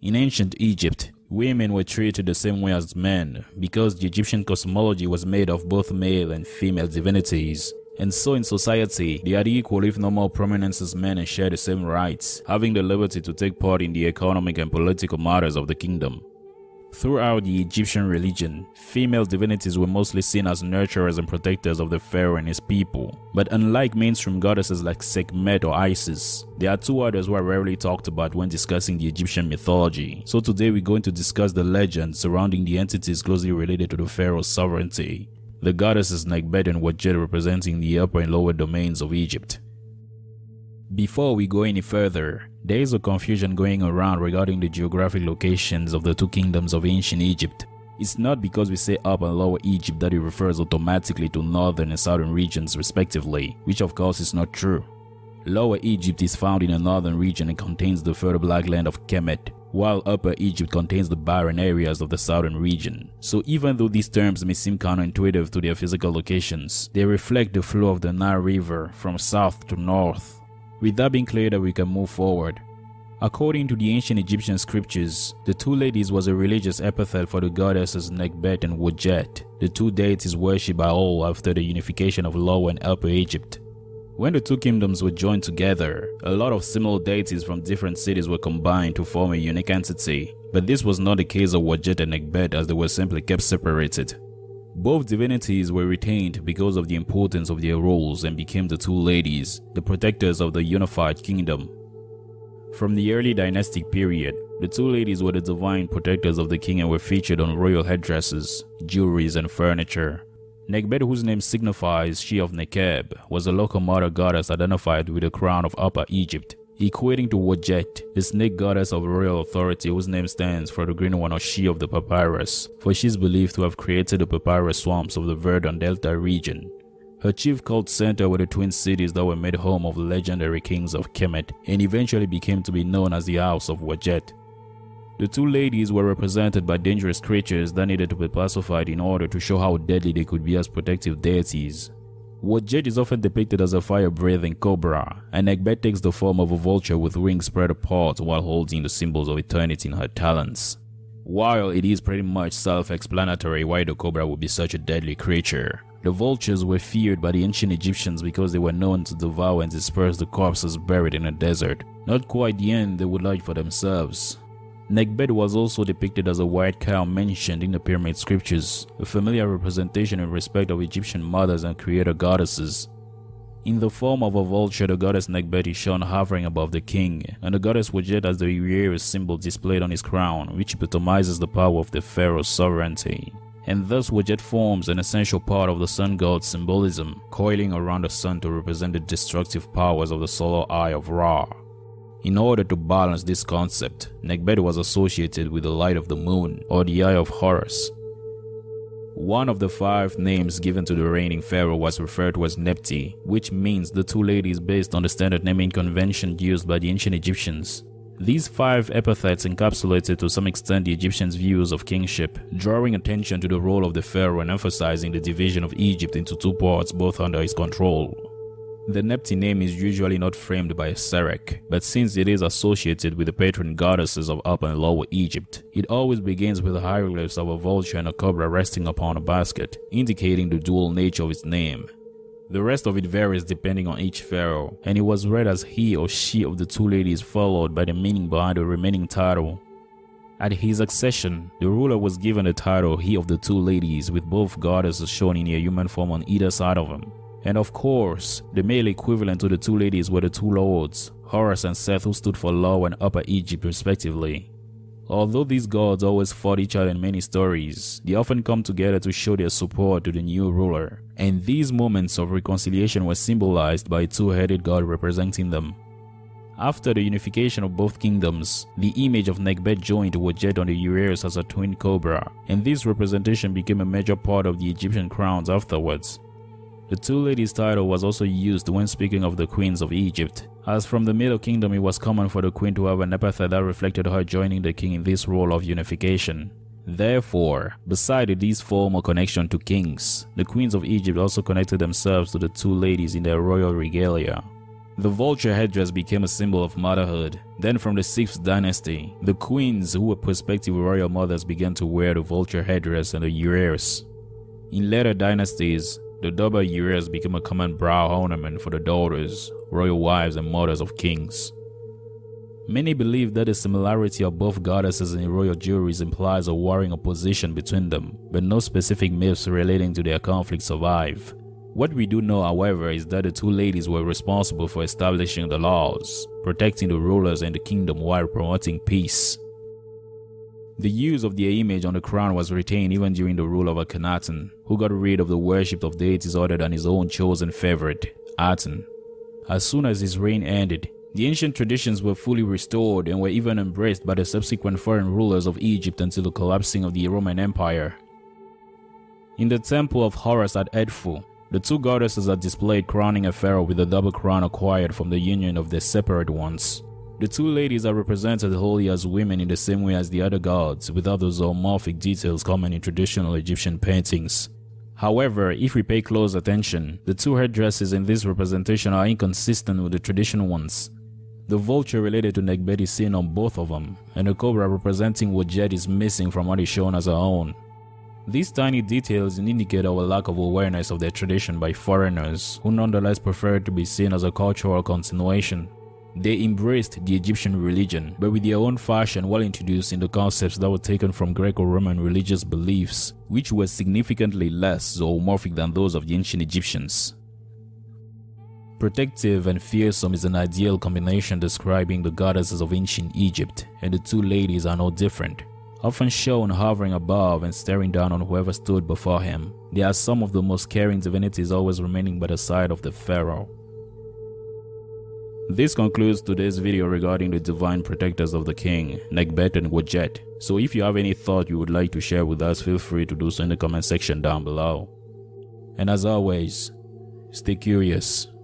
In ancient Egypt, women were treated the same way as men because the Egyptian cosmology was made of both male and female divinities. And so in society, they had equal if not more prominence as men and shared the same rights, having the liberty to take part in the economic and political matters of the kingdom. Throughout the Egyptian religion, female divinities were mostly seen as nurturers and protectors of the pharaoh and his people. But unlike mainstream goddesses like Sekhmet or Isis, there are two others who are rarely talked about when discussing the Egyptian mythology. So today we're going to discuss the legends surrounding the entities closely related to the pharaoh's sovereignty. The goddesses Nekhbet and Wadjet representing the upper and lower domains of Egypt. Before we go any further, there is a confusion going around regarding the geographic locations of the two kingdoms of ancient Egypt. It's not because we say Upper and Lower Egypt that it refers automatically to northern and southern regions respectively, which of course is not true. Lower Egypt is found in the northern region and contains the fertile black land of Kemet, while Upper Egypt contains the barren areas of the southern region. So even though these terms may seem counterintuitive to their physical locations, they reflect the flow of the Nile River from south to north. With that being clear, that we can move forward. According to the ancient Egyptian scriptures, the two ladies was a religious epithet for the goddesses Nekhbet and Wadjet, the two deities worshipped by all after the unification of Lower and Upper Egypt. When the two kingdoms were joined together, a lot of similar deities from different cities were combined to form a unique entity, but this was not the case of Wadjet and Nekhbet, as they were simply kept separated. Both divinities were retained because of the importance of their roles and became the two ladies, the protectors of the unified kingdom. From the early dynastic period, the two ladies were the divine protectors of the king and were featured on royal headdresses, jewelries, and furniture. Nekhbet, whose name signifies she of Nekeb, was a local mother goddess identified with the crown of Upper Egypt, equating to Wadjet, the snake goddess of royal authority whose name stands for the green one or she of the papyrus, for she is believed to have created the papyrus swamps of the Verdun Delta region. Her chief cult center were the twin cities that were made home of the legendary kings of Kemet and eventually became to be known as the House of Wadjet. The two ladies were represented by dangerous creatures that needed to be pacified in order to show how deadly they could be as protective deities. Wadjet is often depicted as a fire-breathing cobra, and Nekhbet takes the form of a vulture with wings spread apart while holding the symbols of eternity in her talons. While it is pretty much self-explanatory why the cobra would be such a deadly creature, the vultures were feared by the ancient Egyptians because they were known to devour and disperse the corpses buried in a desert. Not quite the end they would like for themselves. Nekhbet was also depicted as a white cow mentioned in the pyramid scriptures, a familiar representation in respect of Egyptian mothers and creator goddesses. In the form of a vulture, the goddess Nekhbet is shown hovering above the king, and the goddess Wadjet as the Uriar's symbol displayed on his crown, which epitomizes the power of the pharaoh's sovereignty. And thus Wadjet forms an essential part of the sun god's symbolism, coiling around the sun to represent the destructive powers of the solar eye of Ra. In order to balance this concept, Nekhbet was associated with the light of the moon, or the eye of Horus. One of the 5 names given to the reigning pharaoh was referred to as Nepti, which means the two ladies based on the standard naming convention used by the ancient Egyptians. These 5 epithets encapsulated to some extent the Egyptians' views of kingship, drawing attention to the role of the pharaoh and emphasizing the division of Egypt into 2 parts both under his control. The Nepti name is usually not framed by a Serek, but since it is associated with the patron goddesses of Upper and Lower Egypt, it always begins with the hieroglyphs of a vulture and a cobra resting upon a basket, indicating the dual nature of its name. The rest of it varies depending on each pharaoh, and it was read as he or she of the two ladies followed by the meaning behind the remaining title. At his accession, the ruler was given the title he of the two ladies, with both goddesses shown in a human form on either side of him. And of course, the male equivalent to the two ladies were the two lords, Horus and Seth, who stood for Lower and Upper Egypt respectively. Although these gods always fought each other in many stories, they often come together to show their support to the new ruler, and these moments of reconciliation were symbolized by a two-headed god representing them. After the unification of both kingdoms, the image of Nekhbet joined Wadjet on the Uriar's as a twin cobra, and this representation became a major part of the Egyptian crowns afterwards. The two ladies' title was also used when speaking of the queens of Egypt, as from the Middle Kingdom it was common for the queen to have an epithet that reflected her joining the king in this role of unification. Therefore, beside this formal connection to kings, the queens of Egypt also connected themselves to the two ladies in their royal regalia. The vulture headdress became a symbol of motherhood. Then from the 6th dynasty, the queens who were prospective royal mothers began to wear the vulture headdress and the uraeus. In later dynasties, the double uraeus became a common brow ornament for the daughters, royal wives and mothers of kings. Many believe that the similarity of both goddesses in royal jewelries implies a warring opposition between them, but no specific myths relating to their conflict survive. What we do know, however, is that the two ladies were responsible for establishing the laws, protecting the rulers and the kingdom while promoting peace. The use of their image on the crown was retained even during the rule of Akhenaten, who got rid of the worship of deities other than his own chosen favorite, Aten. As soon as his reign ended, the ancient traditions were fully restored and were even embraced by the subsequent foreign rulers of Egypt until the collapsing of the Roman Empire. In the temple of Horus at Edfu, the two goddesses are displayed crowning a pharaoh with a double crown acquired from the union of their separate ones. The two ladies are represented wholly as women in the same way as the other gods, without those zoomorphic details common in traditional Egyptian paintings. However, if we pay close attention, the two headdresses in this representation are inconsistent with the traditional ones. The vulture related to Nekhbet is seen on both of them, and the cobra representing Wadjet is missing from what is shown as her own. These tiny details indicate our lack of awareness of their tradition by foreigners, who nonetheless prefer to be seen as a cultural continuation. They embraced the Egyptian religion, but with their own fashion while introducing the concepts that were taken from Greco-Roman religious beliefs, which were significantly less zoomorphic than those of the ancient Egyptians. Protective and fearsome is an ideal combination describing the goddesses of ancient Egypt, and the two ladies are no different. Often shown hovering above and staring down on whoever stood before him, they are some of the most caring divinities always remaining by the side of the pharaoh. This concludes today's video regarding the divine protectors of the king, Nekhbet and Wadjet. So if you have any thought you would like to share with us, feel free to do so in the comment section down below. And as always, stay curious.